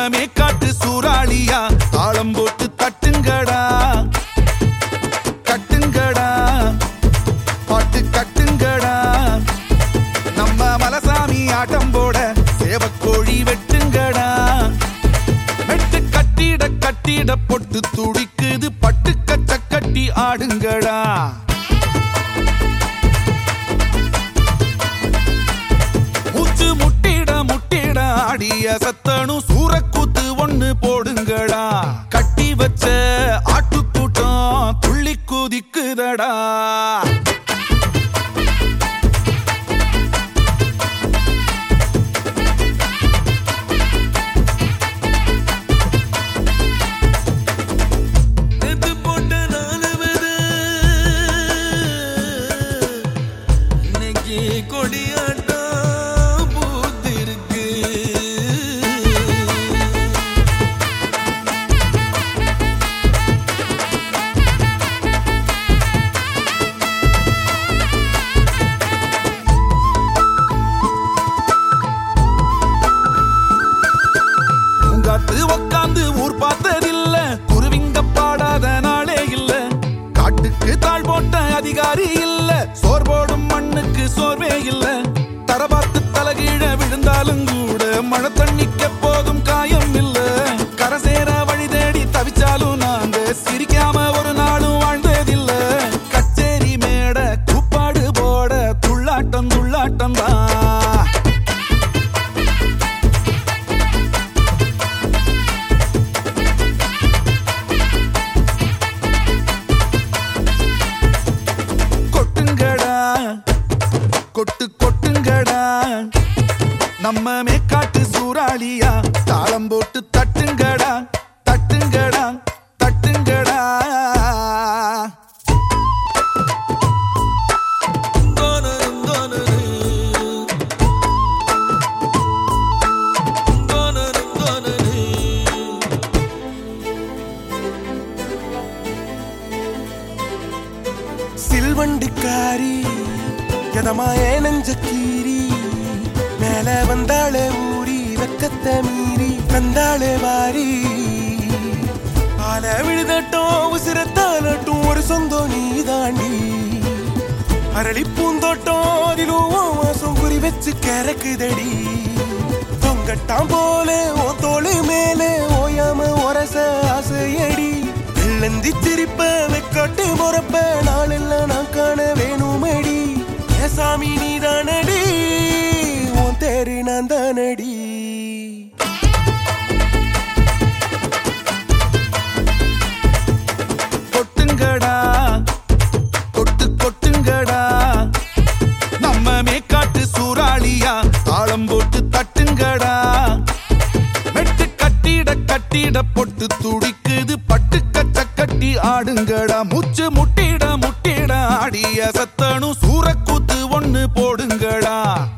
மேக்காட்டு சூறாளியா தாளம் போட்டு தட்டுங்கடா கட்டுங்கடா பாட்டு கட்டுங்கடா நம்ம மலசாமி ஆட்டம் போட சேவக்கோழி வெட்டுங்கடா வெட்டு கட்டிட கட்டிட பொட்டு துடிக்குது பட்டு கச்ச கட்டி ஆடுங்கடா மூச்சு முட்டிட முட்டிட ஆடிய சத்தனும் சூரக்கூத்து ஒண்ணு போடுங்கடா கட்டி வச்ச ஆட்டுக்கூட்டம் துள்ளி குதிக்குதடா உக்காந்து ஊர் பார்த்ததில்ல குருவிங்க பாடாத நாளே இல்ல காட்டுக்கு தாழ் போட்ட அதிகாரி இல்ல சோர் போடும் மண்ணுக்கு சோர்வே இல்ல தரபாத்து தலகீழ விழுந்தாலும் கூட மழை தண்ணிக்க போதும் காயம் இல்ல கரசேர வழி தேடி தவிச்சாலும் நாங்க சிரிக்காம ஒரு நாளும் வாழ்ந்ததில்ல கச்சேரி மேட கூப்பாடு போட துள்ளாட்டம் துள்ளாட்டம் தான் கொட்டு கொட்டுங்கடா நம்ம மேக்காட்டு சூறாளியா தாளம் போட்டு தட்டுங்கடா தட்டுங்கடா தட்டுங்கடா சில்வண்டிக்காரி எதமாயே நெஞ்ச கீரி மேல வந்தாளே ஊரி வெக்கத்தை மீறி வந்தாளே வாரி ஆல விழுதட்டும் உசிரத்தாலட்டும் ஒரு சொந்தம் நீ தாண்டி அரளி பூந்தோட்டம் அதிலும் வாசம் குறி வச்சு கறக்குதடி தொங்கட்டாம் போல ஓ தோளு மேலே ஓயாம ஒரச ஆசையடி வெள்ளந்தி சிரிப்ப வெக்காட்டு முறப்ப நாளெல்லாம் நான் காண வேணுமடி சாமி நீ தானடி உன் தேரு நான் தானடி கொட்டுங்கடா கொட்டு கொட்டுங்கடா நம்ம மேக்காட்டு சூறாளியா தாளம் போட்டு தட்டுங்கடா வெட்டு கட்டிட கட்டிட பொட்டு துடிக்குது பட்டு கச்ச கட்டி ஆடுங்கடா மூச்சு முட்டிட முட்டிட ஆடிய சத்தனும் சூரக்கூத்து ஒண்ணு போடுங்கடா